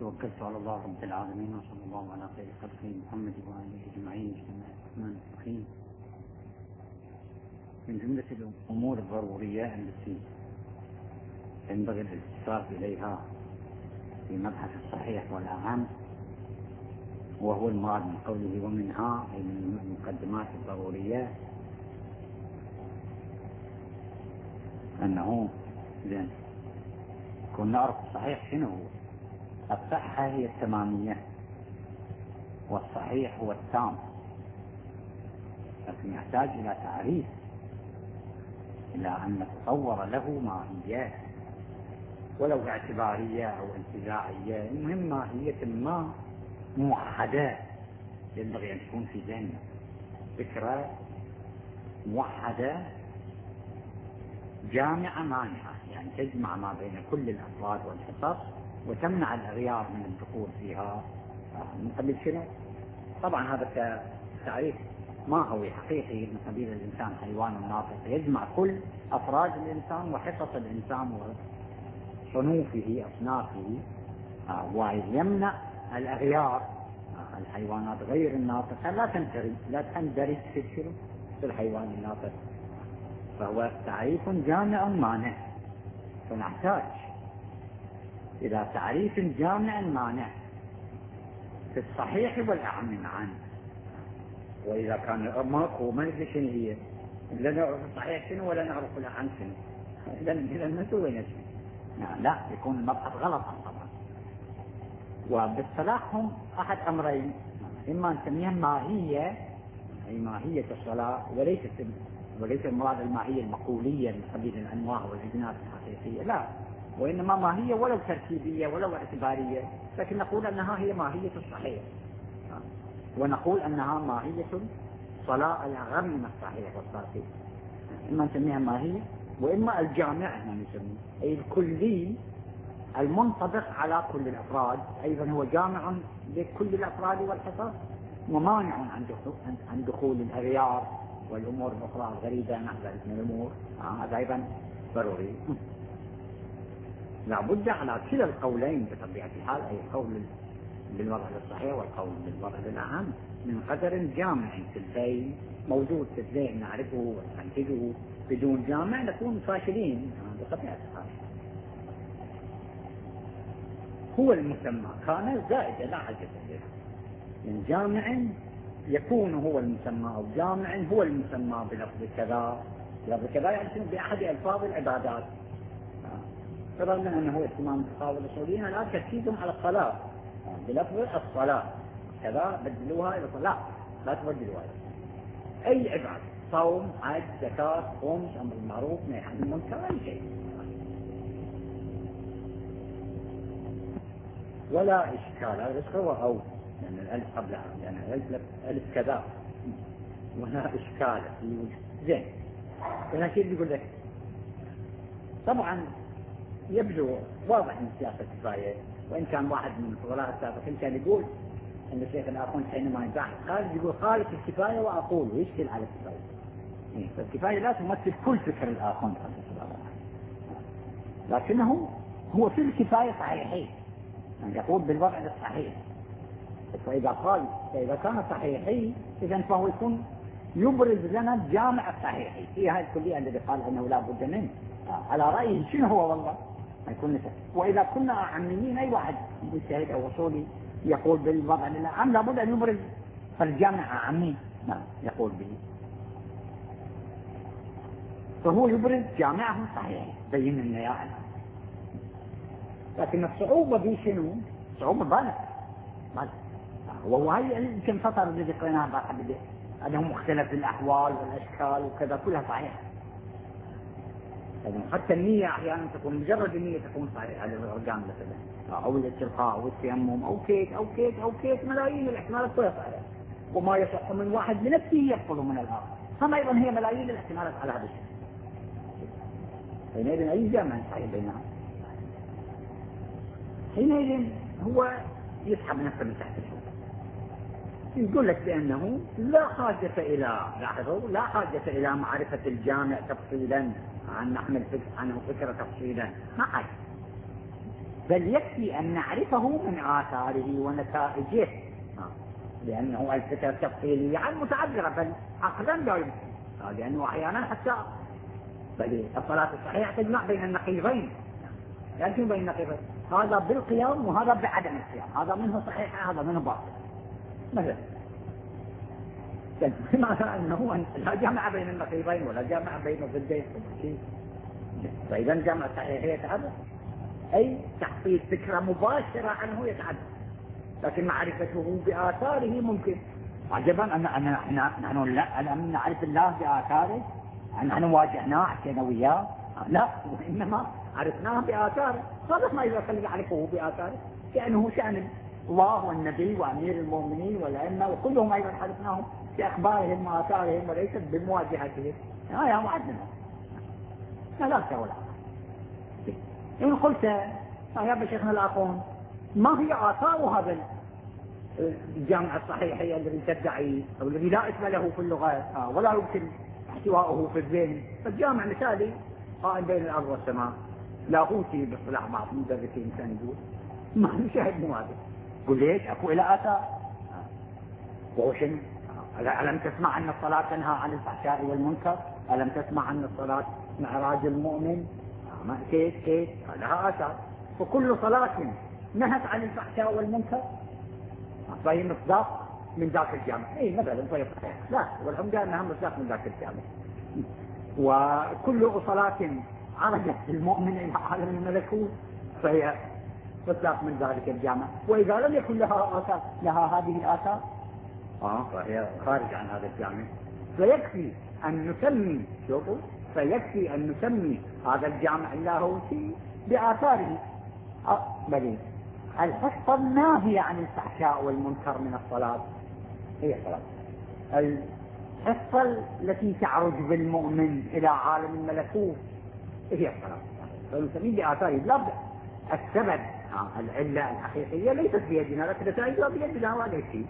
توكلت على الله رب العالمين وصلى الله على خير خلقه محمد وآله أجمعين. بسم الله الرحمن الرحيم. من جملة الأمور الضرورية التي ينبغي الاستفسار إليها في مبحث الصحيح والأهم، وهو المراد من قوله ومنها أي من المقدمات الضرورية أنه كنا نعرف الصحيح شنو هو. الصحة هي التمامية والصحيح هو التام، لكن يحتاج إلى تعريف، إلى أن نتصور له ماهية ولو اعتبارية أو انتزاعية، المهم ماهية ما موحدة ينبغي أن تكون في ذهننا، فكرة موحدة جامعة مانعة، يعني تجمع ما بين كل الأفراد والحصص وتمنع الأغيار من الدخول فيها من قبل شنو؟ طبعا هذا التعريف ما هو حقيقي، من قبيل الإنسان حيوان ناطق يجمع كل أفراد الإنسان وحصص الإنسان وصنوفه أصنافه، ويمنع الأغيار. الحيوانات غير الناطقة لا تندرج في الحيوان الناطق، فهو تعريف جامع مانع، فنحتاج إلى تعريف جامع مانع في الصحيح والأعم معا. وإذا كان ماكو ما ندري شنو هي، لا نعرف الصحيح شنو ولا نعرف الأعم شنو، إذا نسوي نفسه لا يكون المبحث غلطا طبعا. وبالصلاح هم أحد أمرين، إما نسميها ماهية أي ماهية الصلاة، وليس المراد الماهية المقولية من قبيل الأنواع والأجناس الحقيقية، لا، وإنما ماهية ولو ترتيبية ولو اعتبارية، لكن نقول أنها هي ماهية الصحيح، ونقول أنها ماهية الصلاة الأغم من الصحيح والصحيح. إما نسميها ماهية وإما الجامع احنا نسميه، أي الكلي المنطبق على كل الأفراد، أيضا هو جامع لكل الأفراد والحصص ومانع عن دخول الأغيار والأمور الأخرى الغريبة عن ذلك من الأمور. هذا أيضا ضروري. لابد على كلا القولين بطبيعة الحال، أي القول بالوضع الصحيح والقول بالوضع الأعم من قدر جامع في الذهن موجود في الذهن نعرفه وننتجه، بدون جامع نكون فاشلين بطبيعة الحال. هو المسمى كان زائد لا حاجة له، من جامع يكون هو المسمى أو جامع هو المسمى بلفظ كذا، لفظ كذا يعني بأحد ألفاظ العبادات. فرضنا أنه اهتمام الفقهاء والأصوليين الآن تركيزهم على الصلاة بلفظ الصلاة كذا، بدلوها إلى صلاة، لا تبدلوها أي عبادة، صوم، حج، زكاة، خمس، أمر بالمعروف، نهي عن المنكر، أي شيء، ولا إشكال. هذا هو أو يعني الألف قبلها، يعني ألف كذا ولا إشكال زين. ولكن يقول لك طبعا يبدو واضح من سياسة الكفاية، وإن كان واحد من الفضلاء السابقين كان يقول أن الشيخ الآخون حينما يباحث خالد يقول خالف الكفاية وأقول ويشكل على الكفاية. فالكفاية لا تمثل كل فكر الآخون، لكنه هو في الكفاية صحيحين، يعني يقول بالوضع الصحيح. فإذا كان صحيحي إذن فهو يكون يبرز لنا الجامع الصحيحي في هذه الكلية الذي قال أنه لا بد منه، على رأيه شنو هو والله يكون نسأل. وإذا كنا عاميين أي واحد مجتهد أو وصولي يقول بالوضع الأعم لا بد أن يبرز فالجامع عامي يقول به، فهو يبرز جامعه صحيح بين لنا يا أنا. لكن الصعوبة به شنو؟ صعوبة بالغة، وهو هي يمكن فطر الذي قلناها بعد أنه مختلف الأحوال والأشكال وكذا كلها صحيحة. حتى النية أحيانا تكون مجرد النية تكون صحيحة على الأرقام مثلا، أو الاستلقاء أو التيمم أو كيك ملايين الاحتمالات كلها صحيحة، وما يصح من واحد بنفسه يحصل من الآخر، فما أيضا هي ملايين الاحتمالات على هذا الشيء. حينئذ أي جامع صحيح بينها، حينئذ هو يسحب نفسه من تحت الحوض، يقول لك بأنه لا حاجة إلى معرفة الجامع تفصيلا عن نحمل عنه فكرة تفصيلا، ما حاجة. بل يكفي أن نعرفه من آثاره ونتائجه، لأنه الفترة تفصيلية عن متعذرة، بل عقلا لا يمكن، لأنه أحيانا حتى بل الصلاة الصحيحة تجمع بين النقيضين، يجمع بين النقيضين، هذا بالقيام وهذا بعدم القيام، هذا منه صحيح هذا منه باطل مثلا، بمعنى أنه لا جمع بين النقيضين ولا جمع بين الضدين، فإذا جمع الصحيحية يتعدى، أي تحصيل فكرة مباشرة عنه يتعدى، لكن معرفته بآثاره ممكن. عجبا أن نحن لم نعرف الله بآثاره، نحن واجهناه حكينا وياه، لا، وإنما عرفناه بآثاره، هذا ما يخلي نعرفه بآثاره، لأنه شأن الله والنبي وأمير المؤمنين والأئمة وكلهم أيضا عرفناهم بأخبارهم وآثارهم وليست بمواجهتهم، يا معدنا لا ولا. إن قلت يا شيخنا الأخون ما هي آثار هذا الجامع الصحيحي الذي تدعي أو الذي لا اسم له في اللغة ولا يمكن احتواءه في الذهن، فالجامع مثالي قائم بين الأرض والسماء، لاهوتي باصطلاح بعض المدرسين كان يقول ما نشاهد مو هذا، قل ليش اكو الى آثار، وهو شنو؟ ألم تسمع أن الصلاة تنهى عن الفحشاء والمنكر؟ ألم تسمع أن الصلاة معراج المؤمن؟ كيف لها آثار، وكل صلاة نهت عن الفحشاء والمنكر فهي مصداق من ذاك الجامع، اي مثلا فهي صحيح، لا والحمد لله انها مصداق من ذاك الجامع، وكل صلاة عرجت المؤمن الى عالم الملكوت فهي مصداق من ذلك الجامع، واذا لم يكن لها آثار لها هذه الآثار فهي خارج عن هذا الجامع. فيكفي أن نسمي هذا الجامع اللاهوتي بآثاره، بل الحصة الناهية عن الفحشاء والمنكر من الصلاة هي الصلاة، الحصة التي تعرج بالمؤمن إلى عالم الملكوت هي الصلاة، فنسميه بآثاره. لا السبب العلة الحقيقية ليست بيدنا، لكن نتائجها بيدنا، ولا شيء.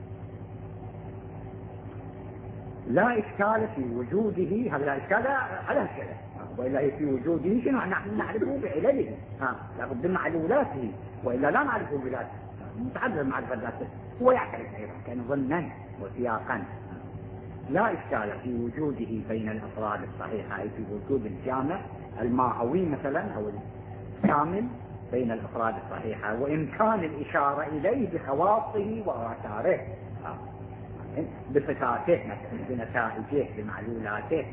لا إشكال في وجوده، هذا لا إشكال على الشرع، وإلا في وجوده شنو نحن نعرفه بعلله، لابد من معلولاته، وإلا لا نعرفه بذاته، متعذر معرفة ذاته، هو يعترف أيضا كان ظنا وسياقا. لا إشكال في وجوده بين الأفراد الصحيحة، أي في وجود الجامع الماهوي مثلا أو الكامل بين الأفراد الصحيحة، وإمكان الإشارة إليه بخواصه وآثاره، بصفاته مثلا، بنتائجه، بمعلولاته،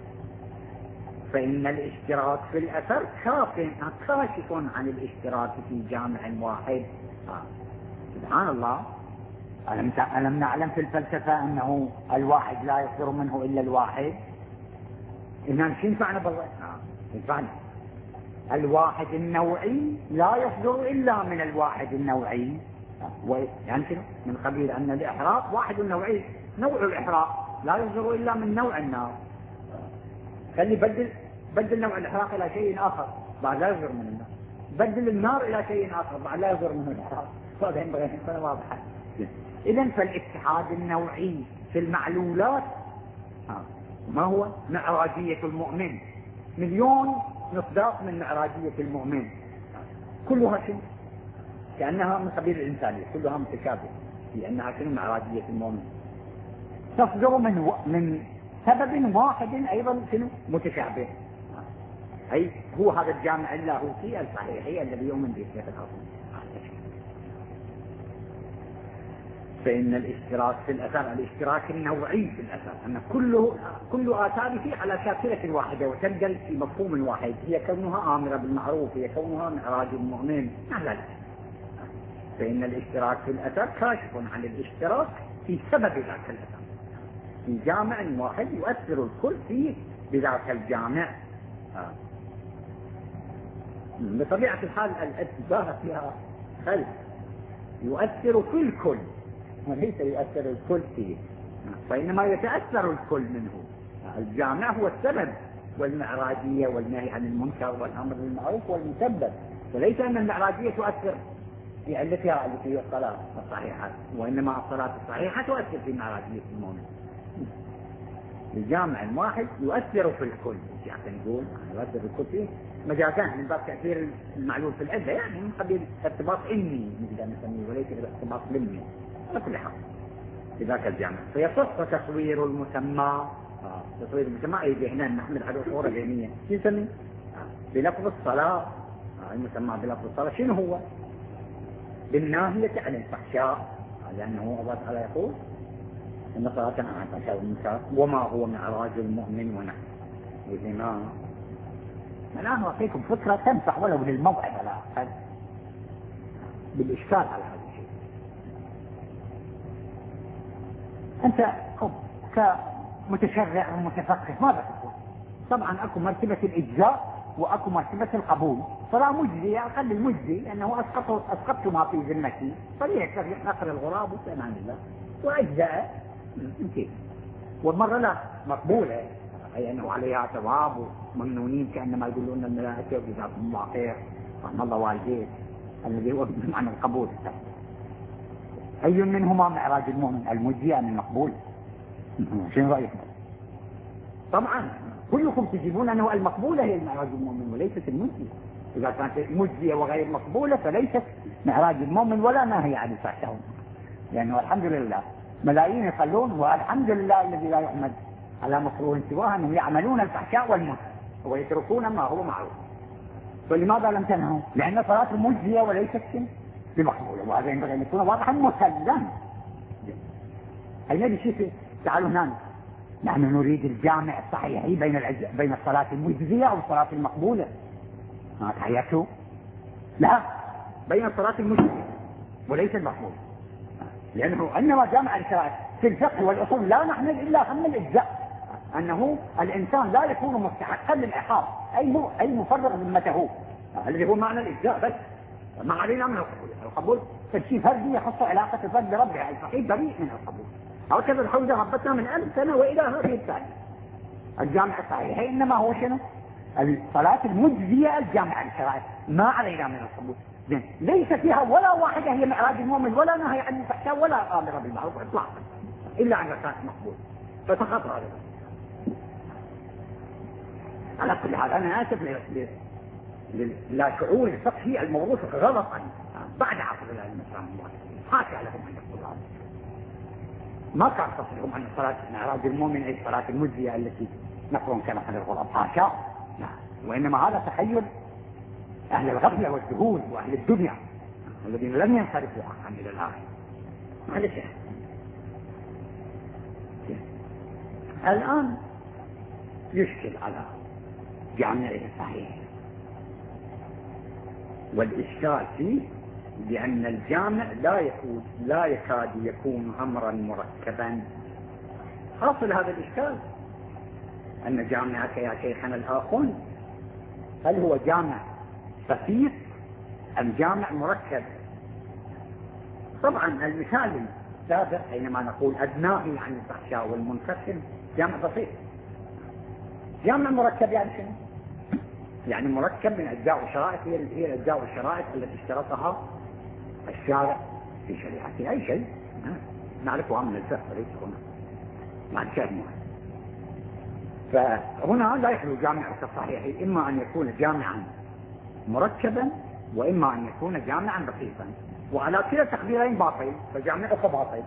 فإن الاشتراك في الأثر كاشف عن الاشتراك في جامع واحد. سبحان الله، ألم نعلم في الفلسفة أنه الواحد لا يصدر منه إلا الواحد؟ إننا شو ينفعنا بالله؟ ينفعنا الواحد النوعي لا يصدر إلا من الواحد النوعي، يعني من قبيل أن الإحراق واحد النوعي، نوع الإحراق لا يصدر إلا من نوع النار، خلي بدل نوع الإحراق إلى شيء آخر بعد لا يصدر من النار، بدل النار إلى شيء آخر بعد لا يصدر منه الإحراق، هذا ينبغي أن يكون واضحا. إذن فالاتحاد النوعي في المعلولات ما هو؟ معراجية المؤمن، مليون مصداق من معراجية المؤمن، كلها شيء كأنها من قبيل الإنسانية، كلها متشابهة لأنها شنو؟ معراجية المؤمن تصدر من سبب واحد أيضا شنو؟ متشابه، أي هو هذا الجامع اللاهوتي الصحيحي الذي يؤمن به الشيخ الأصلي. فإن الاشتراك في الأثر الاشتراك النوعي في الأثر، أن كل آثاره على شاكلة واحدة وتنقل في مفهوم واحد، هي كونها آمرة بالمعروف، هي كونها معراج المؤمن، لا. فإن الاشتراك في الأثر كاشف عن الاشتراك في سبب ذاك الأثر في جامع واحد يؤثر الكل فيه بذاك الجامع. بطبيعة الحال الاتباه فيها خلف يؤثر في الكل وليس يؤثر الكل فيه، فإنما يتأثر الكل منه. الجامع هو السبب والمعراجية والنهي عن المنكر والأمر بالمعروف والمسبب، وليس أن المعراجية تؤثر في علتها التي هي الصلاة الصحيحة، وإنما الصلاة الصحيحة تؤثر في معراجية المؤمن. الجامع الواحد يؤثر في الكل، يعني نقول يؤثر في الكل فيه مجازان من باب تأثير المعلول في العدة، يعني من قبيل ارتباط علمي نقدر نسميه وليس ارتباط علمي. على كل حال في ذاك الجامع فيصح تصوير المسمى. تصوير المسمى أي هنا نحمل على صورة ذهنية يسمي بلفظ الصلاة. المسمى بلفظ الصلاة شنو هو؟ بالناهية عن الفحشاء، لأنه الله تعالى يقول إن صلاة عن الفحشاء والمنكر وما هو معراج المؤمن ونحن وزما. الآن أعطيكم فكرة تنفع ولو للموعظة لا أقل بالإشكال على هذا الشيء. أنت كمتشرع ومتفقه ماذا تقول؟ طبعا أكو مرتبة الإجزاء وأكو مرتبة القبول. صلاة مجزية أقل المجزي لأنه أسقطت ما في ذمتي صريح نقر الغراب وسلام الله وأجزاء يمكن، والمرة لا مقبولة أي أنه عليها ثواب وممنونين كأنما يقولون الملائكة وجزاكم الله خير رحم الله والديك الذي هو بمعنى القبول. أي منهما معراج المؤمن، المجزي أم المقبول؟ شنو رأيكم؟ طبعا كلكم تجيبون أنه المقبولة هي معراج المؤمن وليست المجزية. إذا كانت مجزية وغير مقبولة فليست معراج المؤمن ولا ناهي عن الفحشاء، لأنه الحمد لله ملايين يصلون والحمد لله الذي لا يحمد على مكروه سواه أنهم يعملون الفحشاء والمنكر ويتركون ما هو معروف. فلماذا لم تنهوا؟ لأن صلاة مجزية وليست بمقبولة، وهذا ينبغي أن يكون واضحا مسلم. أين شيء تعالوا هنا نحن نريد الجامع الصحيح بين الصلاة المجزية والصلاة المقبولة. ما تحياتوا؟ لا، بين الصلاة المجزية وليس المقبولة، لأنه عندما جامع الشرائع في الفقه والأصول لا نحمل إلا هم الإجزاء، أنه الإنسان لا يكون مستحقا للعقاب أي مفرغ ذمته، الذي هو معنى الإجزاء بس. ما علينا من القبول فالشيء فردي يخص علاقة الفرد بربه، الفقيه بريء من القبول. هكذا الحوزة ربتنا من 1000 سنة وإلى هذه الثانية. الجامع الصحيح إنما هو شنو؟ الصلاة المجزية الجامع الشرائع ما علينا من القبول. ليس فيها ولا واحدة هي معراج المؤمن ولا نهي عن الفحشاء ولا آمر بالمعروف إطلاقا إلا عن كانت مقبول، فسقط هذا. على كل حال أنا آسف لا شعور الفقهي الموروث غلطا بعد عصر الأئمة رحمهم الله، حاشا لهم أن يقولوا هذا. ما كان قصدهم أن صلاة معراج المؤمن أي الصلاة المجزية التي نقرن كما قال الغراب، حاشا، وإنما هذا تخيل أهل الغفلة والجهول وأهل الدنيا الذين لم ينصرفوا عن إلى الآخر. هذا شيء. الآن يشكل على جامعه الصحيح، والإشكال فيه بأن الجامع لا يكاد يكون أمرا مركبا. حاصل هذا الإشكال أن جامعك يا شيخنا الآخون هل هو جامع بسيط أم جامع مركب؟ طبعا المثال السابق حينما نقول الناهي عن الفحشاء والمنكر جامع بسيط. جامع مركب يعني شنو؟ يعني مركب من أجزاء وشرائط، هي الأجزاء والشرائط التي اشترطها الشارع في شريعته. أي شيء نعرفها من الفقه ليس هنا مع الشارع. فهنا لا يخلو جامع كالصحيح إما أن يكون جامعا مركبا وإما أن يكون جامعا بسيطا، وعلى كلا التقديرين باطل، فجامعك باطل.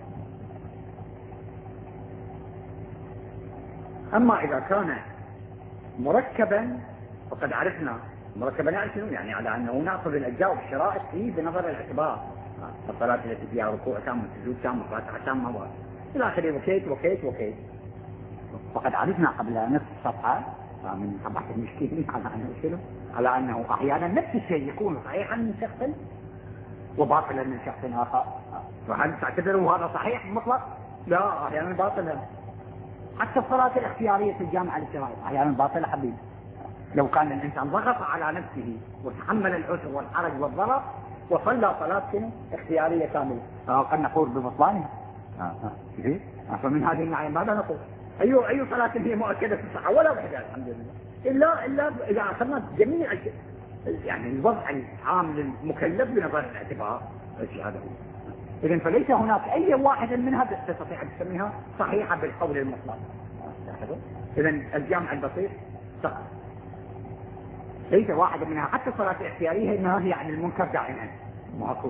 أما إذا كان مركبا فقد عرفنا مركبا يعني شنو؟ يعني على أنه نأخذ الأجزاء والشرائط فيه بنظر الاعتبار، الصلاة التي فيها ركوع تام وسجود تام وفاتحة تامة إلى آخره وكيت. وقد عرفنا قبل نصف صفحة من صفحة المشكلين على أنه أحيانا نفس الشيء يكون صحيحا من شخص وباطلا من شخص آخر. فهل تعتبروا هذا صحيح مطلق؟ لا، أحيانا باطلا. حتى الصلاة الاختيارية في الجامعة الشرعية أحيانا باطلة حبيبي. لو كان الإنسان ضغط على نفسه وتحمل العسر والحرج والضرر وصلى صلاة اختيارية كاملة قد نقول ببطلانها. فمن هذه الناحية ماذا نقول؟ أي صلاة هي مؤكدة في الصحة ولا وحدة الحمد لله إلا إذا أخذنا جميع يعني الوضع العام للمكلف بنظر الاعتبار هذا هو. إذن فليس هناك أي واحدة منها تستطيع أن تسميها صحيحة بالقول المطلق. إذا الجامع البسيط سقط، ليس واحد منها. حتى الصلاة الاختيارية إنها هي عن المنكر دائما ما أقول.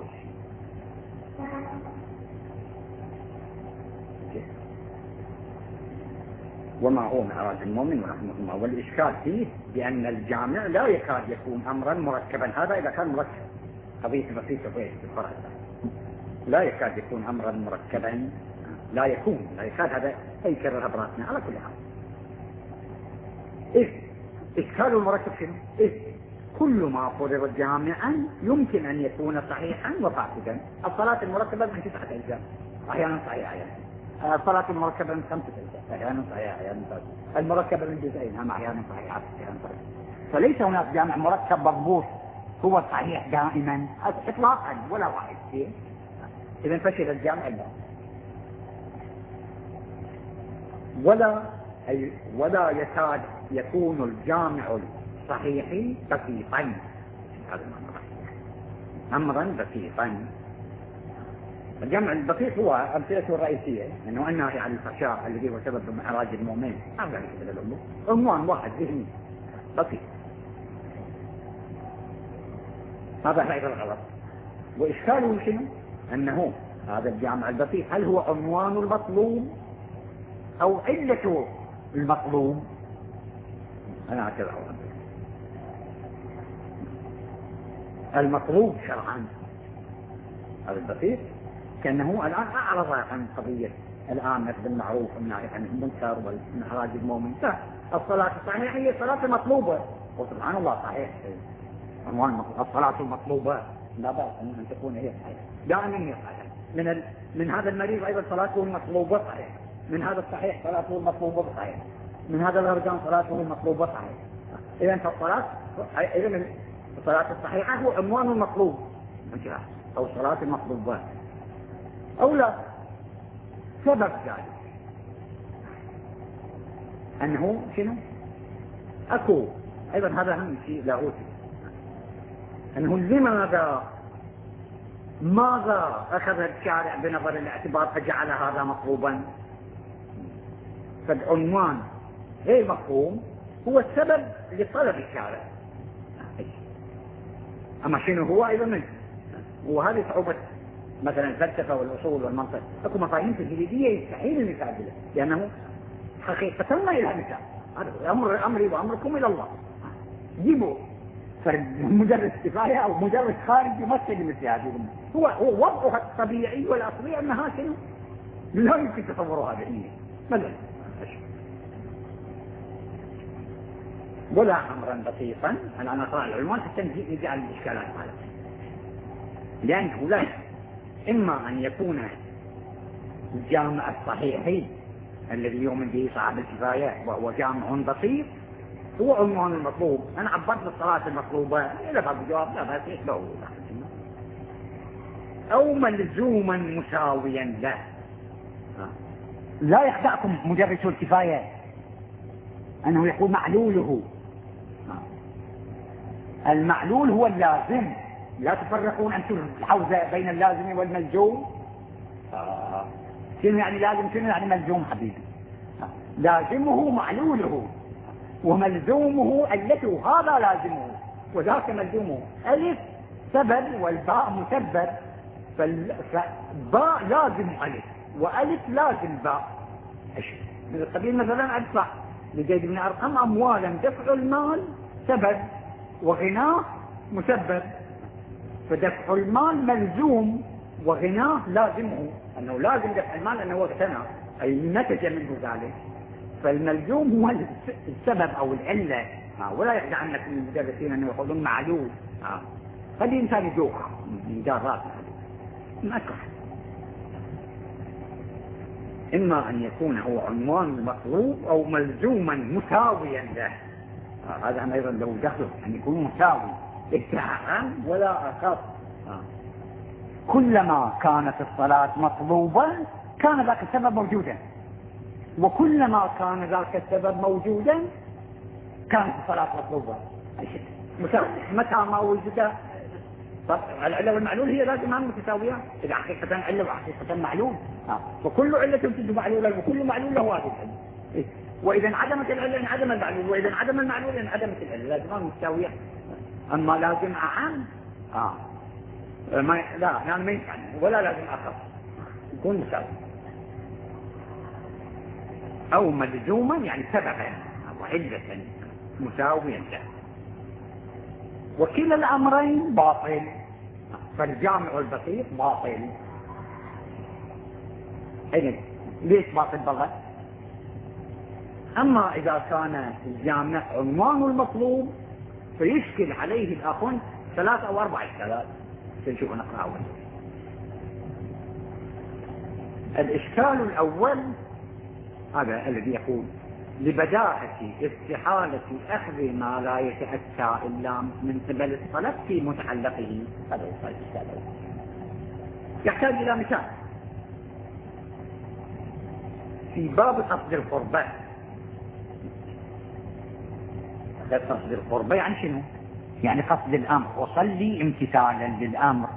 وما هو معراج المؤمن ورحمة الله. والإشكال فيه بأن الجامع لا يكاد يكون أمرا مركبا. هذا إذا كان مركب، قضية بسيطة في الفرع لا يكاد يكون أمرا مركبا، لا يكاد. هذا يكررها براسنا على كل حال. إشكال المركب شنو؟ كل ما فرض جامعا يمكن أن يكون صحيحا وفاسدا. الصلاة المركبة من 9 أجزاء، أحيانا صحيحة أحيانا. الصلاة المركبة من 5 أجزاء، أحيانا صحيحة أحيانا فاسدة. المركبة من جزئين، هم أحيانا صحيحة أحيانا فاسدة. فليس هناك جامع مركب مضبوط هو صحيح دائما إطلاقا ولا واحد فيه. إذا فشل الجامع الباطل. ولا يكاد يكون الجامع الصحيح بسيطا. هذا أمرا بسيطا. الجامع البسيط هو أمثلته الرئيسية أنه النهي عن الفحشاء الذي هو سبب معراج المؤمن. هذا كذا الأمور عنوان واحد ذهني بسيط. هذا غير الغلط. وإشكاله شنو؟ أنه هذا الجامع البسيط هل هو عنوان المطلوب أو علة المطلوب؟ أنا أعتبر المطلوب شرعا هذا البسيط، كأنه الآن أعرض عن قضية الآمر بالمعروف والنهي عن المنكر والمعراج المؤمن. الصلاة الصحيحة هي الصلاة المطلوبة، وسبحان الله صحيح عنوان الصلاة المطلوبة لا بأس أن تكون هي صحيحة دائما هي صحيحة. من هذا المريض أيضا صلاته المطلوبة صحيح، من هذا الصحيح صلاته المطلوبة صحيح، من هذا الغرقان صلاته المطلوبة صحيح. إذا الصلاة الصحيحة هو عنوان المطلوب أو صلاة المطلوبات أو لا. سبب ذلك أنه شنو؟ أكو أيضا هذا أهم شيء لاهوتي، أنه ماذا أخذ الشارع بنظر الاعتبار فجعل هذا مطلوبا؟ فالعنوان غير مفهوم هو السبب لطلب الشارع. أما شنو هو أيضا منه. وهذه صعوبة مثلا الفلسفة والأصول والمنطق. أكو مفاهيم تجريدية يستحيل المثال بها لأنه حقيقة ما لها مثال. هذا أمري وأمركم إلى الله. جيبوا مجرد كفاية أو مجرد خارج يمثل مثل هذه. هو وضعها الطبيعي والأصلي أنها شنو؟ لا يمكن تصورها بعينه مثلا. ولا أمرا بسيطا على نقرأ العنوان حتى نجعل الإشكالات هذا. لأنه لا إما أن يكون الجامع الصحيح الذي يؤمن به صاحب الكفاية وهو جامع بسيط هو عنوان المطلوب. أنا عبرت الصلاة المطلوبة إذا بعد الجواب لا بس له، أو ملزوما مساويا له. لا يخدعكم مدرس الكفاية أنه يقول معلوله. المعلول هو اللازم. لا تفرقون أنتم الحوزة بين اللازم والملزوم. شنو يعني لازم شنو يعني ملزوم حبيبي؟ لازمه معلوله وملزومه علته، هذا لازمه وذاك ملزومه. ألف سبب والباء مسبب، فالباء لازم ألف وألف لازم باء. من القبيل مثلا أدفع لزيد بن أرقم أموالا، دفع المال سبب وغناه مسبب، فدفع المال ملزوم وغناه لازمه، أنه لازم دفع المال أنه اغتنى أي نتج منه ذلك. فالملزوم هو السبب أو العلة. ولا يخدع عنك من المدرسين أنه يقولون معلول. هذه إنسان يجوع من جارات ما أكره. إما أن يكون هو عنوان المطلوب أو ملزوما مساويا له. هذا أيضا لو دخل أن يكون مساوي اتحاقا ولا أخف. كلما كانت الصلاة مطلوبة كان ذاك السبب موجودا، وكلما كان ذاك السبب موجودا كانت الصلاة مطلوبة. متى ما وجد العلة والمعلول هي لازم متساوية. إذا حقيقة علة وحقيقة معلول، وكل علة تجد معلولا وكل معلول له هذه العلة. وإذا انعدمت العلة انعدم المعلول، وإذا انعدم المعلول انعدمت العلة، لازمان متساوية. أما لازم أعم لا يعني ما ينفع، ولا لازم أخف، يكون مساوي. أو ملزوما يعني سببا أو علة مساويا له. وكلا الأمرين باطل، فالجامع البسيط باطل. ليش باطل بالله؟ أما إذا كان الجامع عنوان المطلوب فيشكل عليه الأخن 3 أو 4 إشكالات سنشوف نقرأ. الإشكال الأول هذا الذي يقول لبداهة استحالة أخذ ما لا يتأتى إلا من قبل الطلب في متعلقه. هذا هو الإشكال. يحتاج إلى مثال في باب قصد القربة. قصد القربة يعني شنو؟ يعني قصد الأمر، وصلي امتثالا للأمر،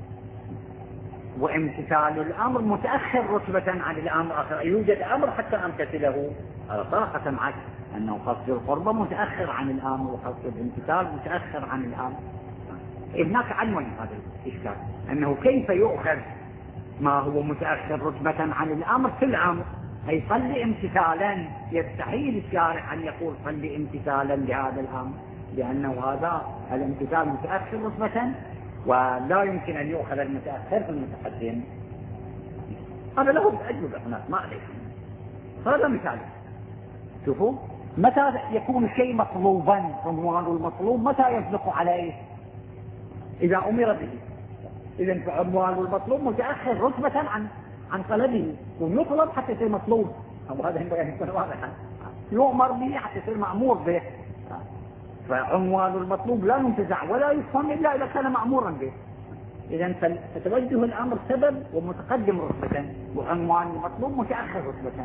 وامتثال الأمر متأخر رتبة عن الأمر. يوجد أمر حتى أمتثله، هذا طاقة معك أنه قصد القربة متأخر عن الأمر، وقصد الامتثال متأخر عن الأمر. هناك عنوان هذا الإشكال، أنه كيف يؤخذ ما هو متأخر رتبة عن الأمر في الأمر؟ أي صلي امتثالا، يستحيل الشارع أن يقول صلي امتثالا لهذا الأمر، لأنه هذا الامتثال متأخر رتبة، ولا يمكن أن يؤخذ المتأخر في المتقدم. هذا له أجوبة هناك ما عليه. هذا مثال. شوفوا متى يكون الشيء مطلوبا، عنوان المطلوب متى يصدق عليه؟ إذا أمر به. إذا فعنوان المطلوب متأخر رتبة عن طلبه، ويطلب حتى يصير مطلوب. وهذا ينبغي أن يكون واضحا. يؤمر به حتى يصير مأمور به. فعنوان المطلوب لا ينتزع ولا يفهم إلا إذا كان مأمورا به. إذا فتوجه الأمر سبب ومتقدم رتبة، وعنوان المطلوب متأخر رتبة.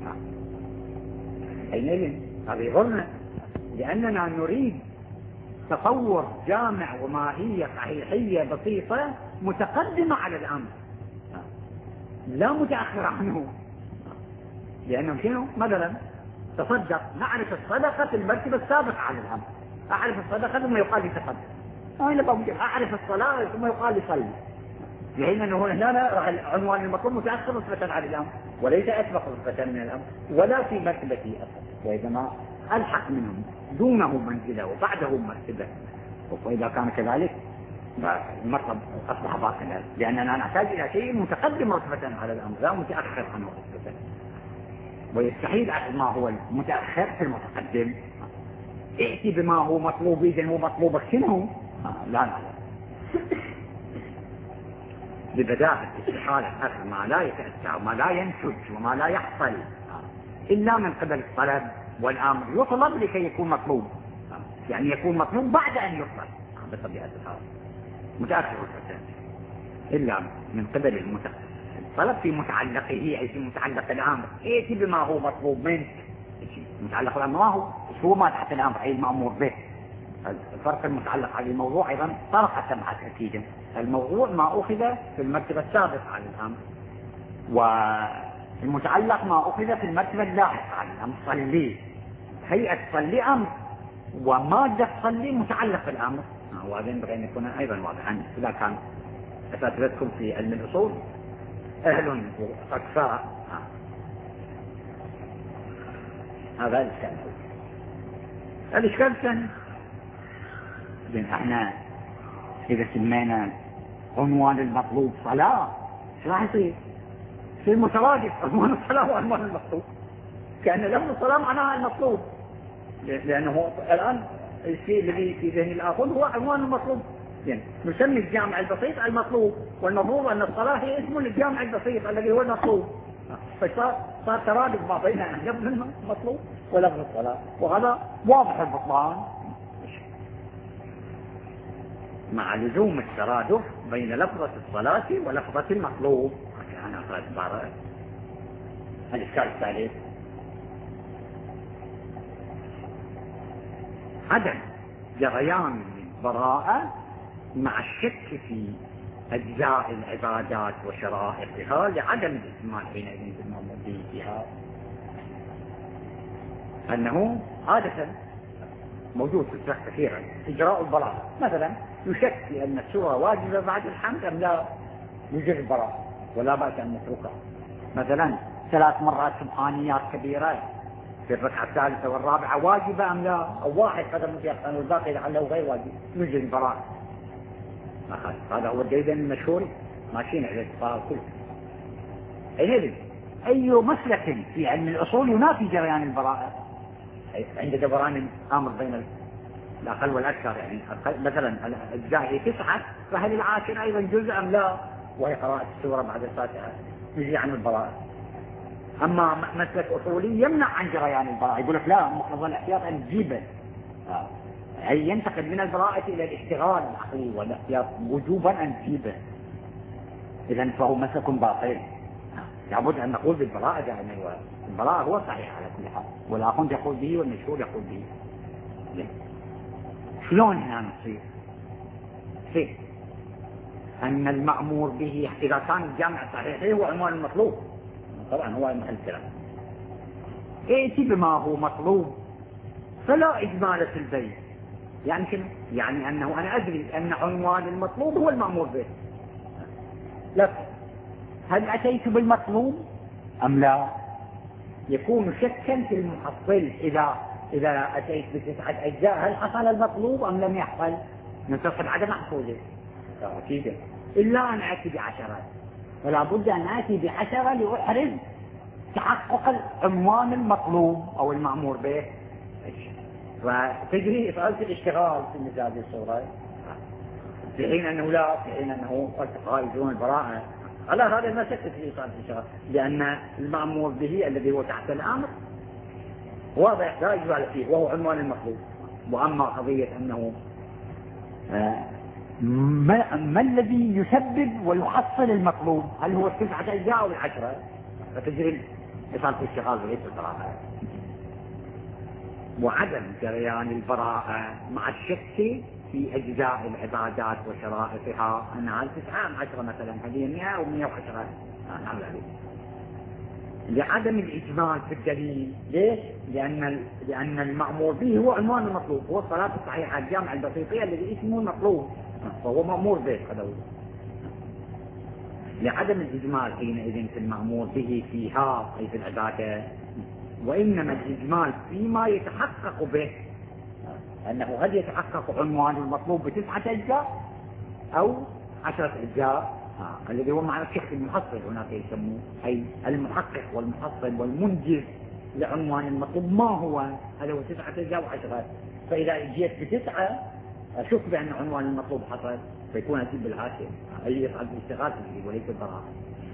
حينئذ هذا يضرنا، لأننا نريد تصور جامع وماهية صحيحية بسيطة متقدمة على الأمر، لا متأخر عنه. لأنه شنو؟ مثلا تصدق، نعرف الصدقة في المرتبة السابقة على الأمر. أعرف الصدقة ثم يقال لي تصدق، أعرف الصلاة ثم يقال لي صلي. لأن أنه هنا عنوان المطلوب متأخر رتبة على الأمر، وليس أسبق رتبة من الأمر، ولا في مرتبته أصلا، وإنما ألحق منهم دونه منزلة وبعده مرتبة. وإذا كان كذلك المطلب أصبح باطلا، لأننا نحتاج إلى شيء متقدم رتبة على الأمر لا متأخر عنه رتبة. ويستحيل ما هو المتأخر في المتقدم. ائتي بما هو مطلوب، إذن هو مطلوبك شنو؟ لا. ببداهة استحالة أخذ ما لا يتأتى وما لا ينتج وما لا يحصل إلا من قبل الطلب والأمر. يطلب لكي يكون مطلوب، يعني يكون مطلوب بعد أن يطلب بطبيعة الحال، متأخر إلا من قبل الطلب في متعلقه، أي في متعلق الأمر. ائتي بما هو مطلوب منك. متعلق الأمر ما هو ما تحت الأمر، أي المأمور به. الفرق المتعلق على الموضوع أيضا طرقة معك أكيدا. الموضوع ما أخذ في المرتبة السابقة على الأمر، والمتعلق ما أخذ في المرتبة اللاحقة على الأمر. صلي، هيئة صلي أمر، ومادة صلي متعلق بالأمر. وهذا ينبغي أن يكون أيضا واضحا. إذا كان أساتذتكم في علم الأصول أهل وأكثر، هذا الإشكال. الإشكال الثاني، احنا إذا سمينا عنوان المطلوب صلاة، شو راح يصير؟ يصير مترادف عنوان الصلاة وعنوان المطلوب، كأن لفظ الصلاة معناها المطلوب، لأنه الآن الشيء الذي في ذهن الآخر هو عنوان المطلوب. يعني نسمي الجامع البسيط المطلوب، والمفروض أن الصلاة هي اسم للجامع البسيط الذي هو المطلوب. فصار ترادف ما بين لفظ المطلوب ولفظ الصلاة، وهذا واضح البطلان مع لزوم الترادف بين لفظة الصلاة ولفظة المطلوب. أنا أقرأ عبارة. الإشكال الثالث، عدم جريان البراءة مع الشك في أجزاء العبادات وشرائطها، لعدم الإجمال حينئذ بالمأمور فيها. أنه عادة موجود في الفقه كثيرا إجراء البراءة، مثلا يشك في أن السورة واجبة بعد الحمد أم لا، يوجب البراءة ولا بأس أن نتركها. مثلا 3 مرات سبحانيات كبيرة في الركعة الثالثة والرابعة واجبة أم لا، أو واحد قدم متيقن والباقي لعله غير واجب، يوجب البراءة. هذا هو الدليل المشهور ماشيين على الفقهاء كله. أي مسلك في علم الأصول ينافي جريان البراءة عند دوران الأمر بين الأقل والأكثر، يعني مثلا الجاهي 9 فهل العاشر أيضا جزء أم لا، وهي قراءة السورة بعد الفاتحة يجي عن البراءة. أما مسلك أصولي يمنع عن جريان البراءة، يقول لك لا، مقتضى الاحتياط أن تجيبه، أي ينتقل من البراءة إلى الاشتغال العقلي والاحتياط وجوبا أن تجيبه، إذا فهو مسلك باطل. لابد أن نقول بالبراءة دائما، البراءة هو صحيح على كل حال، والآخر يقول به والمشهور يقول به. شلون هنا نصير؟ في أن المأمور به إذا كان الجامع صحيح هو عنوان المطلوب، طبعا هو محل الكلام، ائتي بما هو مطلوب فلا إجمال في البيت. يعني شنو؟ يعني أنه أنا أدري أن عنوان المطلوب هو المأمور به، لكن هل أتيت بالمطلوب أم لا؟ يكون شكا في المحصل. إذا أتيت ب9 أجزاء هل حصل المطلوب أم لم يحصل؟ ننتصب عدم حصوله أكيد، إلا أن أتي ب10، ولا بد أن أتي ب10 لأحرز تحقق العنوان المطلوب أو المأمور به، فتجري إفعال الاشتغال في مثل هذه الصورة، في حين أنه لا، في حين أنه الفقهاء يجرون البراءة على هذا ما شك في إيصال الاشتغال، لأن المأمور به الذي هو تحت الأمر واضح لا إجمال فيه وهو عنوان المطلوب. وأما قضية أنه ما الذي يسبب ويحصل المطلوب، هل هو 9 أجزاء أو 10، فتجري إيصال الاشتغال وليس البراءة. وعدم جريان البراءة مع الشك في أجزاء العبادات وشرائطها، أنها 9 أم 10 مثلا، هذه 100 أو 110، لعدم الإجمال في الدليل. ليش؟ لأن المأمور به هو عنوان المطلوب، هو الصلاة الصحيحة الجامع البسيطية الذي اسمه المطلوب، فهو مأمور به قدوي. لعدم الإجمال حينئذ في المأمور به فيها أي في العبادة، وإنما الإجمال فيما يتحقق به، أنه هل يتحقق عنوان المطلوب ب9 أجزاء أو 10 أجزاء، الذي هو معنى الشيخ المحصل هناك يسموه، أي المحقق والمحصل والمنجز لعنوان المطلوب ما هو، هل هو 9 أجزاء و10. فإذا جيت ب9 أشك بأن عنوان المطلوب حصل، فيكون أجيب بالعاشر، أي يفعل بالاشتغال فيه وليس البراءة.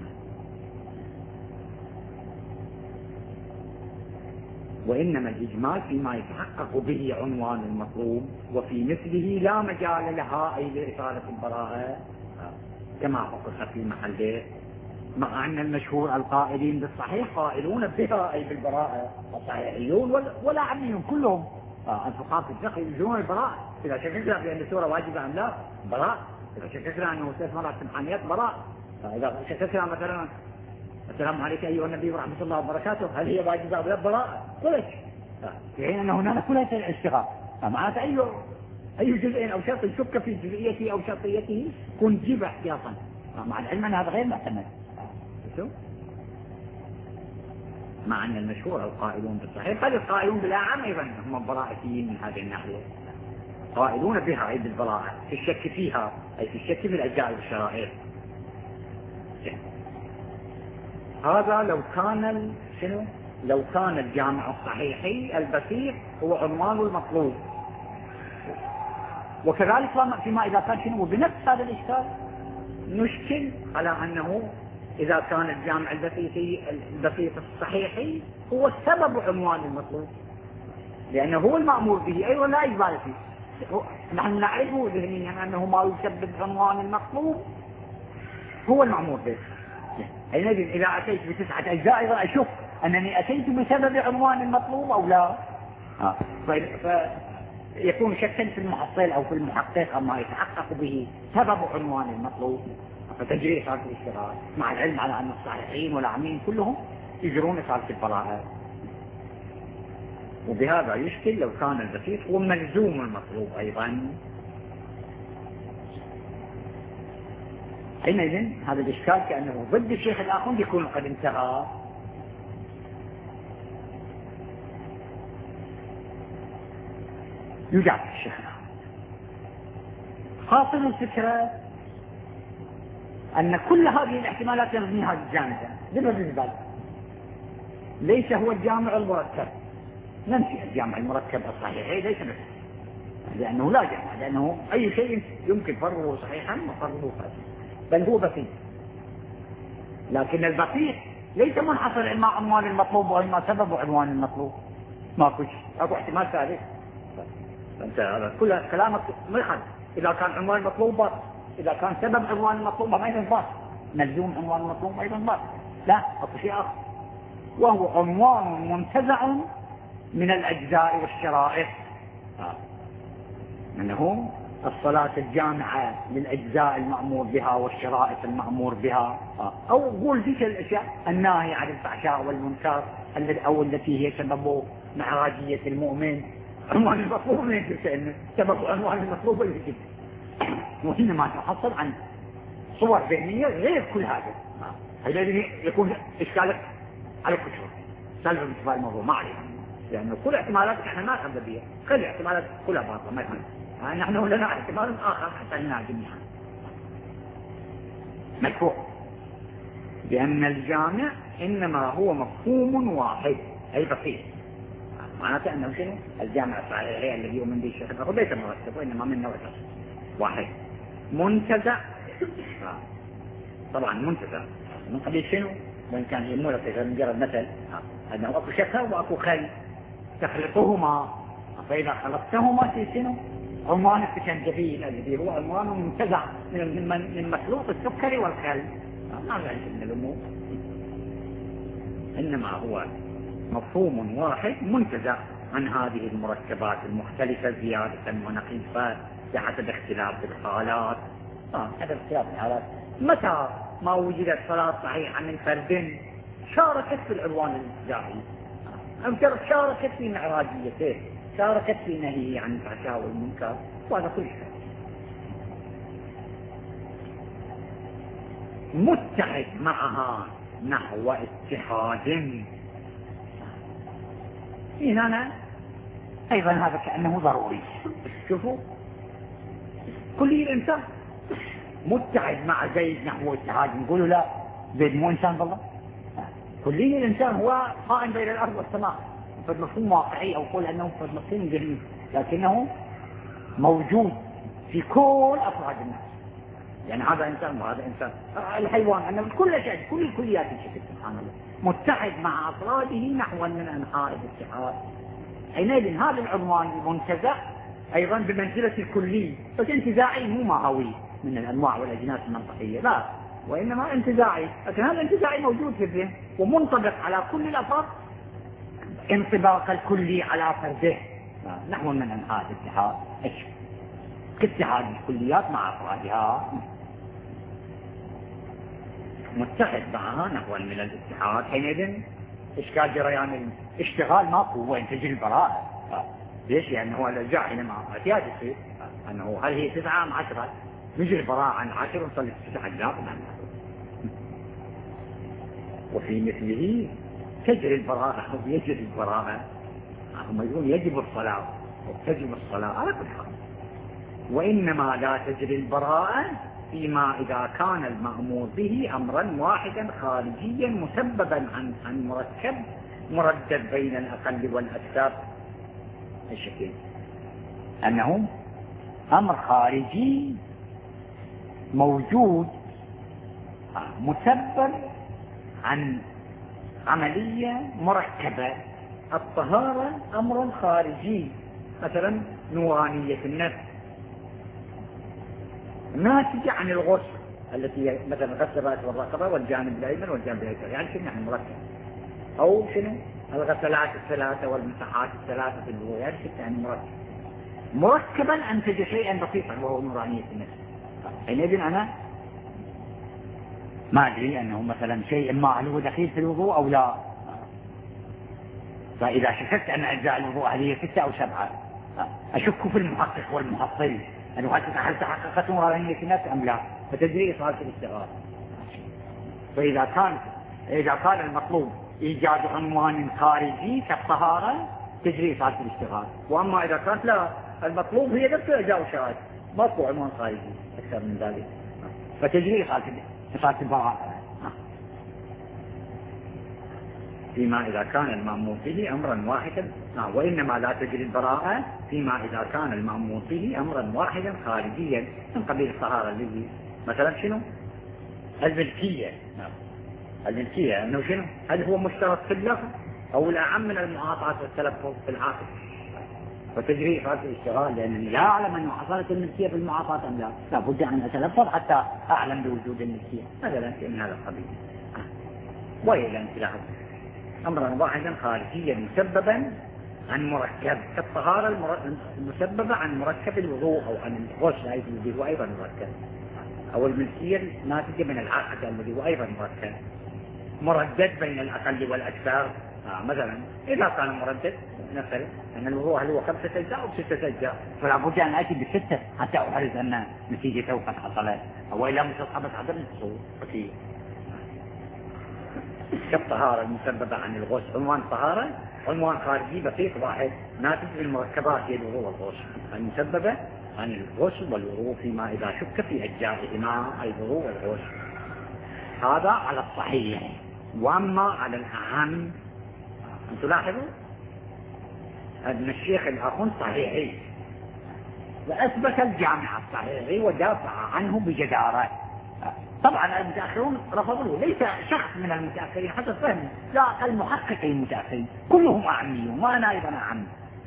وإنما الإجمال فيما يتحقق به عنوان المطلوب، وفي مثله لا مجال لها أي لإثارة البراءة كما حقق في محله، مع أن المشهور القائلين بالصحيح قائلون بها أي بالبراءة، الصحيحيون ولا عميون كلهم الفقهاء في الفقه يجرون البراءة. إذا شككنا بأن السورة واجبة أم لا، براءة. إذا شككنا أنه 3 مرات سبحانيات، براءة. إذا شككنا مثلا السلام عليك أيها النبي ورحمة الله وبركاته هل هي واجبة أو لا، براءة. كلش في حين أن هناك كلها الاشتغال، معناته أي جزء أو شرط يشك في جزئيته أو شرطيته كن جيب احتياطا، مع العلم أن هذا غير محتمل. مع أن المشهور القائلون بالصحيح بل القائلون بالأعم أيضا هم براءتيين من هذه الناحية، قائلون بها أي بالبراءة في الشك فيها، أي في الشك في الأجزاء والشرائط. هذا لو كان الجامع الصحيحي البسيط هو عنوان المطلوب، وكذلك فيما إذا كان شنو بنفس هذا الإشكال نشكل على أنه إذا كان الجامع البسيط الصحيحي هو السبب عنوان المطلوب، لأنه هو المأمور به أيضا لا إجبار فيه. نحن نعرف ذهنيا أنه ما يسبب عنوان المطلوب هو المأمور به. حينئذ إذا أتيت ب9 أجزاء أيضا أشك أنني أتيت بسبب عنوان المطلوب أو لا، فيكون شكا في المحصل أو في المحقق أما يتحقق به سبب عنوان المطلوب، فتجري إصالة الاشتغال، مع العلم على أن الصحيحين والعامين كلهم يجرون إصالة البراءة. وبهذا يشكل لو كان البسيط هو ملزوم المطلوب أيضا. حينئذ هذا الإشكال كأنه ضد الشيخ الآخر يكون قد انتهى. يجاب الشيخ الآخر خاصة الفكرة أن كل هذه الاحتمالات يرميها الجامعة بالنسبة ليس هو الجامع المركب. ننفي الجامع المركب الصحيح ليس مثل، لأنه لا جامع، لأنه أي شيء يمكن فرضه صحيحا وفرضه فاسدا، بل هو بسيط. لكن البسيط ليس منحصر إما عنوان المطلوب وإما سبب عنوان المطلوب، ماكو شيء، اكو احتمال ثالث. فأنت هذا كل كلامك ملحد. إذا كان عنوان المطلوب باطل، إذا كان سبب عنوان المطلوب أيضا باطل، ملزوم عنوان المطلوب أيضا باطل. لا، اكو شيء آخر، وهو عنوان منتزع من الأجزاء والشرائط. أنه الصلاة الجامعة للأجزاء المأمور بها والشرائط المأمور بها، أو قول ذيك الأشياء الناهي عن الفحشاء والمنكر أو التي هي سبب معراجية المؤمن. عنوان المطلوب من يجب سبب عنوان المطلوب اللي يجب، وإنما تحصل عن صور ذهنية غير كل هذا. هذا يكون إشكالك على كتب سلب انتفاع الموضوع ما عليه، لأنه كل احتمالات احنا ما نقبل بها، كل احتمالات كلها باطلة ما يفهم. نحن لنا احتمال آخر حتى لنا جميعا مدفوع، لأن الجامع إنما هو مفهوم واحد أي بسيط. معناته أنه شنو؟ الجامع الصحيح الذي يؤمن به الشيخ الآخر ليس مرتب، وإنما من نوع واحد منتزع. طبعا منتزع من قبل شنو؟ وإن كان يمول لك مجرد مثل أنه أكو شكر وأكو خل تخلطهما، فإذا خلطتهما في شنو؟ عنوان السكنجبيل الذي هو عنوان منتزع من مخلوط السكر والخل. ما ذلك من الأمور، إنما هو مفهوم واحد منتزع عن هذه المركبات المختلفة زيادة ونقيصة بحسب اختلاف الحالات. هذا اختلاف الحالات. متى ما وجدت صلاة صحيحة من فرد شاركت في العنوان الابتدائي، أو شاركت في معراجيته، شاركت في نهيه عن الفحشاء والمنكر، وهذا كل شيء. متحد معها نحو اتحاد. هنا أيضا هذا كأنه ضروري. شوفوا كل الإنسان متحد مع زيد نحو اتحاد، نقول لا زيد مو إنسان بالله. كلي الإنسان هو قائم بين الأرض والسماء، فالمفهوم واقعي، أو قول أنه فالمفهوم جميل، لكنه موجود في كل أفراد الناس. يعني هذا إنسان وهذا إنسان. الحيوان أنه كل شيء كل الكليات الشكل سبحان الله متحد مع أفراده نحو من أنحاء الاتحاد. حينئذ هذا العنوان المنتزع أيضا بمنزلة الكلي، بس انتزاعي مو ماهوي من الأنواع والأجناس المنطقية، لا، وإنما انتزاعي. لكن هذا الانتزاعي موجود في الذهن ومنطبق على كل الأفراد انطباق الكلي على فرده نحو من أنحاء الاتحاد، كاتحاد الكليات مع أفرادها، متحد معها نحو من الاتحاد. حينئذ إشكال جريان الاشتغال ماكو، وين تجي البراءة؟ ليش؟ لأنه هو الإرجاع حينما احتياج يصير أنه هل هي 9 أم 10، نجي البراءة عن 10 ونصلي 9 أجزاء. وفي مثله تجري البراءة أو يجري البراءة، هم يقولون يجب الصلاة وتجب الصلاة على كل حال، وإنما لا تجري البراءة فيما إذا كان المأمور به أمرا واحدا خارجيا مسببا عن مركب مردد بين الأقل والأكثر. الشكل أنه أمر خارجي موجود مسبب عن عملية مركبة. الطهارة أمر خارجي، مثلا نورانية النفس ناتجة عن الغسل التي مثلا غسل الرأس والرقبة والجانب الأيمن والجانب الأيسر، يعني شنو يعني مركب، أو شنو الغسلات الثلاثة والمسحات الثلاثة في الوضوء، يعني شنو يعني مركب. مركبا أنتج شيئا بسيطا وهو نورانية النفس. حينئذ أنا ما أدري أنه مثلا شيء ما هل هو دخيل في الوضوء أو لا، فإذا شككت أن أجزاء الوضوء هذه 6 أو 7 أشك في المحقق والمحصل أنه هل تحققت مرانية النفس أم لا، فتجري إصالة الاستغراق. إذا كان المطلوب إيجاد عنوان خارجي كالطهارة تجري إصالة الاستغراق. وأما إذا كانت لا، المطلوب هي نفسه إجاء شهادة، ماكو عنوان خارجي أكثر من ذلك، فتجري إصالة البراءة. فيما إذا كان المأمور فيه أمرا واحدا، وإنما لا تجري البراءة فيما إذا كان المأمور فيه أمرا واحدا خارجيا من قبيل الطهارة الذي مثلا شنو؟ الملكية. الملكية أنه شنو؟ هل هو مشترك في اللفظ أو الأعم من المعاطاة والتلفظ في العقد، فتجري إصالة الاشتغال، لأنني لا أعلم أنه حصلت الملكية في المعاطاة أم لا، لا بد أن أتلفظ حتى أعلم بوجود الملكية مثلا من هذا القبيل. وإلى انتلاحظ أمرا واحدا خارجيا مسببا عن مركب كالطهارة المسببة عن مركب الوضوء أو عن الغسل الذي هو أيضا مركب، أو الملكية الناتجة من العقد الذي هو أيضا مركب، مردد بين الأقل والأكثر. مثلا إذا كان مردد نفترض أن الوضوء هل هو 5 أجزاء أو 6 أجزاء، فلا بد أن آتي ب6 حتى أحرز أن نتيجته قد حصلت، وإلا مستصحبت عدم الحصول. كالطهارة المسببة عن الغسل عنوان طهارة، عنوان خارجي بسيط واحد ناتج من المركبات هي الوضوء والغسل، المسببة عن الغسل والوضوء فيما إذا شك في أجزائهما الوضوء والغسل. هذا على الصحيح. وأما على الأهم أن تلاحظوا أن الشيخ الأخون صحيحي، وأثبت الجامع الصحيحي ودافع عنه بجدارة. طبعا المتأخرون رفضوه، ليس شخص من المتأخرين حسب فهمي، لا أقل محققين المتأخرين كلهم أعميون وأنا أيضا أعمي.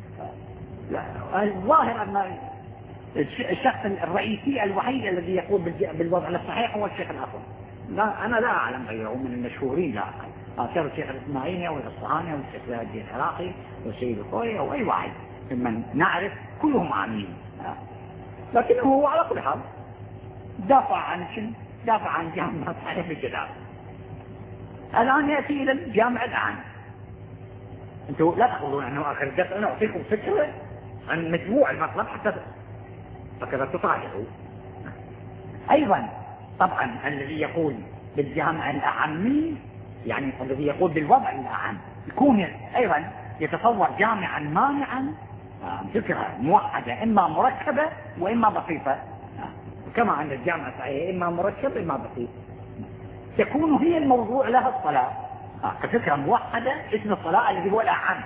الظاهر أن الشخص الرئيسي الوحيد الذي يقول بالوضع الصحيح هو الشيخ الأخون. لا أنا لا أعلم غيره من المشهورين، لا أقل كان الشيخ الإسماعيلي أو الأصفهاني أو الشيخ الهادي العراقي والسيد الخوي أو أي واحد ممن نعرف كلهم أعميون. لكنه هو على كل حال دافع عن شنو؟ دافع عن جامعة صحيح بالجدار. الآن يأتي إلى الجامعة الآن. أنتم لا تقولون أنه آخر الدرس أنا أعطيكم فكرة عن مجموع المطلب حتى فكذا تطالعوا. أيضا طبعا الذي يقول بالجامعة الأعمي يعني الذي يقول بالوضع الأعم يكون أيضا يتصور جامعا مانعا فكرة موحدة إما مركبة وإما بسيطة، كما أن الجامعة صحيحة إما مركب إما بسيط، تكون هي الموضوع لها الصلاة كفكرة موحدة اسم الصلاة الذي هو الأعم.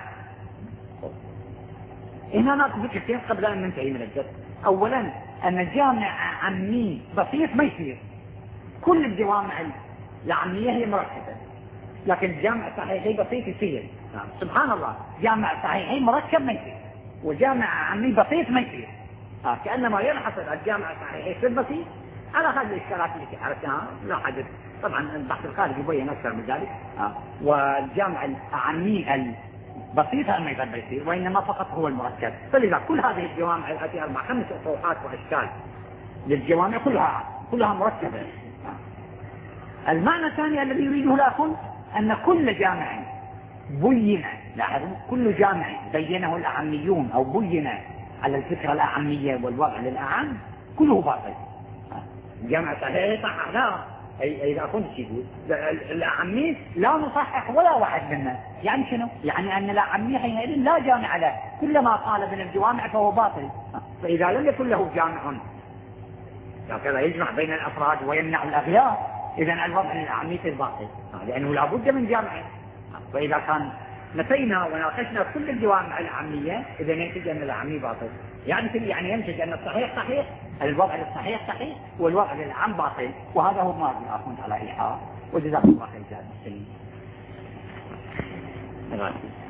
هنا نأخذ فكرتين قبل أن ننتهي من الجد. أولا أن الجامع عمي بسيط ما يصير، كل الجوامع العامية هي مركبة، لكن الجامع الصحيحي بسيط يصير. سبحان الله، جامع صحيحي مركب ما يصير وجامع عمي بسيط ما يصير. كأنما ينحصر الجامع الصحيحي في البسيط على هذه الإشكالات التي عرفتها لا حدث. طبعا البحث الخارجي يبين أكثر من ذلك. والجامع العمي البسيط ما يصير وإنما فقط هو المركب. فلذا كل هذه الجوامع التي 4-5 أطروحات وأشكال للجوامع كلها مركبة. المعنى الثاني الذي يريده الأخون أن كل جامع بين، لاحظوا كل جامع بينه الأعميون أو بين على الفكرة الأعمية والوضع للأعم كله باطل. جامع صحيح صح لا إذا كنت يقول الأعمي لا نصحح ولا واحد منا، يعني شنو؟ يعني أن الأعمي حينئذ لا جامع له، كلما قال من الجوامع فهو باطل. فإذا لم يكن له جامع هكذا يجمع بين الأفراد ويمنع الأغيار، إذا الوضع للأعمي في الباطل لأنه لا بد من جامع. فإذا كان نفينا وناقشنا كل الجوامع العامية إذا ينتج أن العامي باطل، يعني ينتج أن الصحيح صحيح، الوضع الصحيح صحيح والوضع للعام باطل. وهذا هو ما أخذ على إيحاء. وجزاكم الله خير.